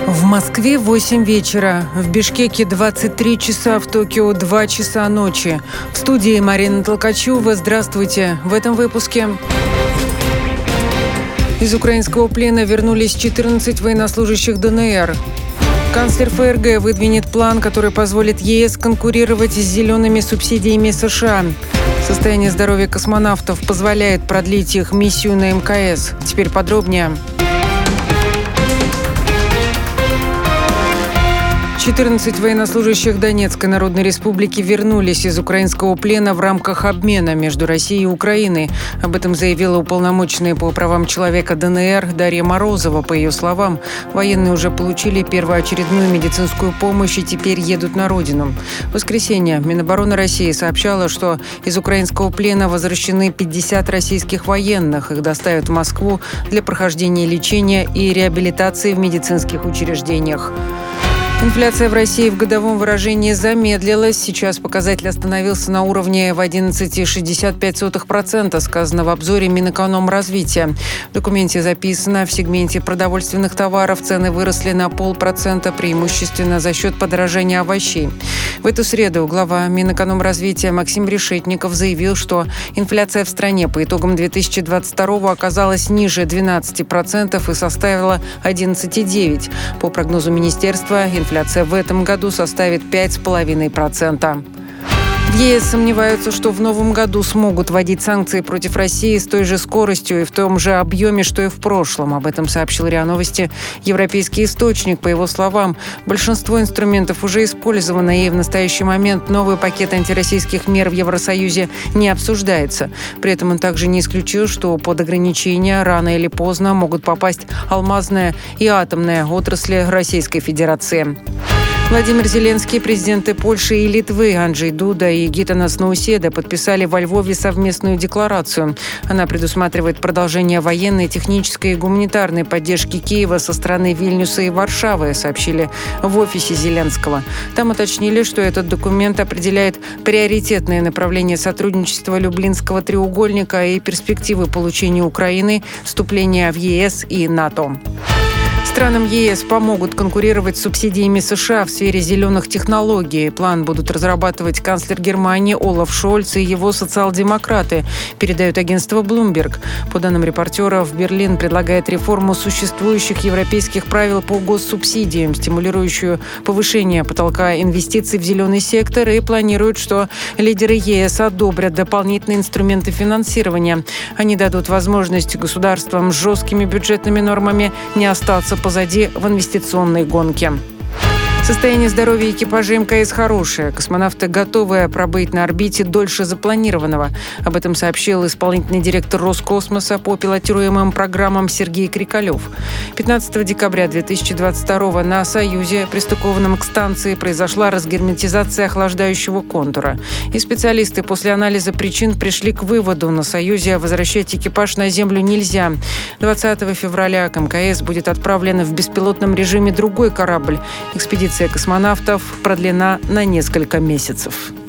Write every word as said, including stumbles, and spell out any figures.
В Москве восемь вечера, в Бишкеке двадцать три часа, в Токио два часа ночи. В студии Марина Толкачева. Здравствуйте. В этом выпуске. Из украинского плена вернулись четырнадцать военнослужащих ДНР. Канцлер ФРГ выдвинет план, который позволит ЕС конкурировать с зелеными субсидиями США. Состояние здоровья космонавтов позволяет продлить их миссию на МКС. Теперь подробнее. четырнадцать военнослужащих Донецкой Народной Республики вернулись из украинского плена в рамках обмена между Россией и Украиной. Об этом заявила уполномоченная по правам человека ДНР Дарья Морозова. По ее словам, военные уже получили первоочередную медицинскую помощь и теперь едут на родину. В воскресенье Минобороны России сообщала, что из украинского плена возвращены пятьдесят российских военных. Их доставят в Москву для прохождения лечения и реабилитации в медицинских учреждениях. Инфляция в России в годовом выражении замедлилась. Сейчас показатель остановился на уровне в одиннадцать целых шестьдесят пять сотых процента, сказано в обзоре Минэкономразвития. В документе записано, в сегменте продовольственных товаров цены выросли на полпроцента, преимущественно за счет подорожания овощей. В эту среду глава Минэкономразвития Максим Решетников заявил, что инфляция в стране по итогам две тысячи двадцать второго оказалась ниже двенадцати процентов и составила одиннадцать целых девять сотых процента. По прогнозу министерства, инфляция в этом году составит пять целых пять десятых процента. В ЕС сомневаются, что в новом году смогут вводить санкции против России с той же скоростью и в том же объеме, что и в прошлом. Об этом сообщил РИА Новости европейский источник. По его словам, большинство инструментов уже использовано, и в настоящий момент новый пакет антироссийских мер в Евросоюзе не обсуждается. При этом он также не исключил, что под ограничения рано или поздно могут попасть алмазная и атомная отрасли Российской Федерации. Владимир Зеленский, президенты Польши и Литвы Анджей Дуда и Гитанас Науседа подписали во Львове совместную декларацию. Она предусматривает продолжение военной, технической и гуманитарной поддержки Киева со стороны Вильнюса и Варшавы, сообщили в офисе Зеленского. Там уточнили, что этот документ определяет приоритетные направления сотрудничества Люблинского треугольника и перспективы получения Украины вступления в ЕС и НАТО. Странам ЕС помогут конкурировать с субсидиями США в сфере зеленых технологий. План будут разрабатывать канцлер Германии Олаф Шольц и его социал-демократы, передает агентство Bloomberg. По данным репортера, Берлин предлагает реформу существующих европейских правил по госсубсидиям, стимулирующую повышение потолка инвестиций в зеленый сектор, и планирует, что лидеры ЕС одобрят дополнительные инструменты финансирования. Они дадут возможность государствам с жесткими бюджетными нормами не остаться позади в инвестиционной гонке. Состояние здоровья экипажа МКС хорошее. Космонавты готовы пробыть на орбите дольше запланированного. Об этом сообщил исполнительный директор Роскосмоса по пилотируемым программам Сергей Крикалев. пятнадцатого декабря две тысячи двадцать второго на «Союзе», пристыкованном к станции, произошла разгерметизация охлаждающего контура. И специалисты после анализа причин пришли к выводу: на «Союзе» возвращать экипаж на Землю нельзя. двадцатого февраля к МКС будет отправлен в беспилотном режиме другой корабль. Экспедиция космонавтов продлена на несколько месяцев.